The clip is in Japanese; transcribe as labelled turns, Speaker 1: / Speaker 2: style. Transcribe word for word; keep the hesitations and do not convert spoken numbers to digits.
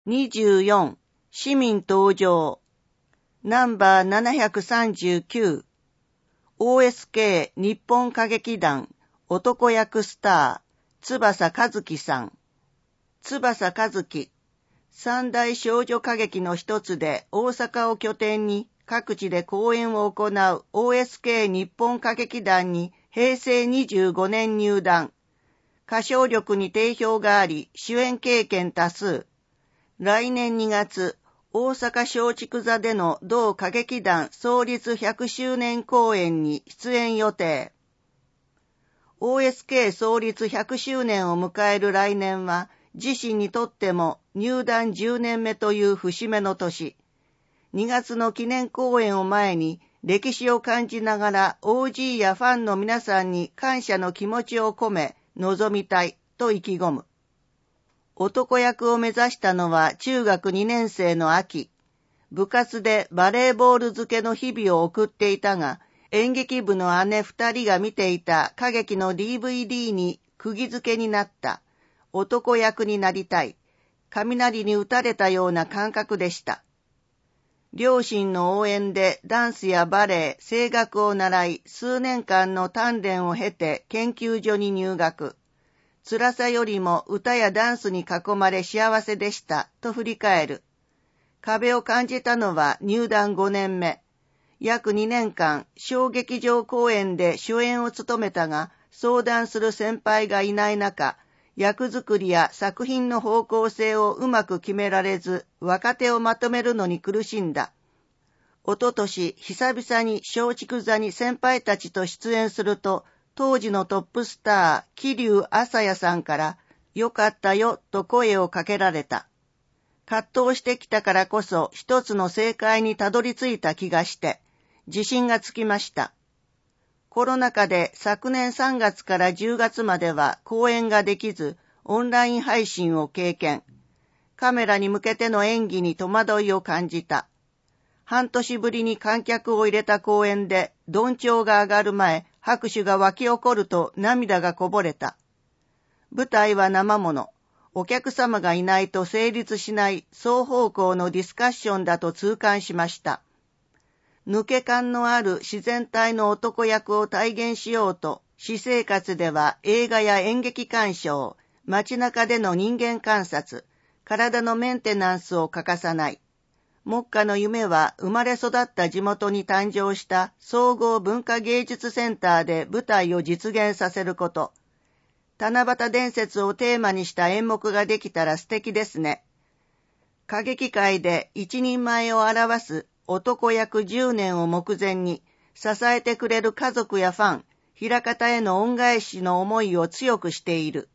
Speaker 1: にじゅうよん、市民登場。ナンバーななひゃくさんじゅうきゅう。オーエスケー 日本歌劇団男役スター、翼和希さん。翼和希。三大少女歌劇の一つで大阪を拠点に各地で公演を行う オーエスケー 日本歌劇団にへいせいにじゅうごねん入団。歌唱力に定評があり、主演経験多数。来年にがつ、大阪松竹座での同歌劇団創立ひゃくしゅうねん公演に出演予定。オーエスケー 創立ひゃくしゅうねんを迎える来年は、自身にとっても入団じゅうねんめという節目の年。にがつの記念公演を前に、歴史を感じながら オージー やファンの皆さんに感謝の気持ちを込め、臨みたいと意気込む。男役を目指したのは中学にねんせいの秋。部活でバレーボール漬けの日々を送っていたが、演劇部の姉二人が見ていた歌劇の ディーブイディー に釘付けになった。男役になりたい。雷に打たれたような感覚でした。両親の応援でダンスやバレエ、声楽を習い、数年間の鍛錬を経て研究所に入学。辛さよりも歌やダンスに囲まれ幸せでしたと振り返る。壁を感じたのは入団ごねんめ。約にねんかん小劇場公演で主演を務めたが、相談する先輩がいない中、役作りや作品の方向性をうまく決められず、若手をまとめるのに苦しんだ。おととし久々に松竹座に先輩たちと出演すると、当時のトップスター、桐生麻也さんから、よかったよと声をかけられた。葛藤してきたからこそ一つの正解にたどり着いた気がして、自信がつきました。コロナ禍で昨年さんがつからじゅうがつまでは公演ができず、オンライン配信を経験。カメラに向けての演技に戸惑いを感じた。半年ぶりに観客を入れた公演で、どんちょうが上がる前、拍手が湧き起こると涙がこぼれた。舞台は生もの。お客様がいないと成立しない双方向のディスカッションだと痛感しました。抜け感のある自然体の男役を体現しようと、私生活では映画や演劇鑑賞、街中での人間観察、体のメンテナンスを欠かさない。目下の夢は生まれ育った地元に誕生した総合文化芸術センターで舞台を実現させること。七夕伝説をテーマにした演目ができたら素敵ですね。歌劇界で一人前を表す男役じゅうねんを目前に支えてくれる家族やファン、枚方への恩返しの思いを強くしている。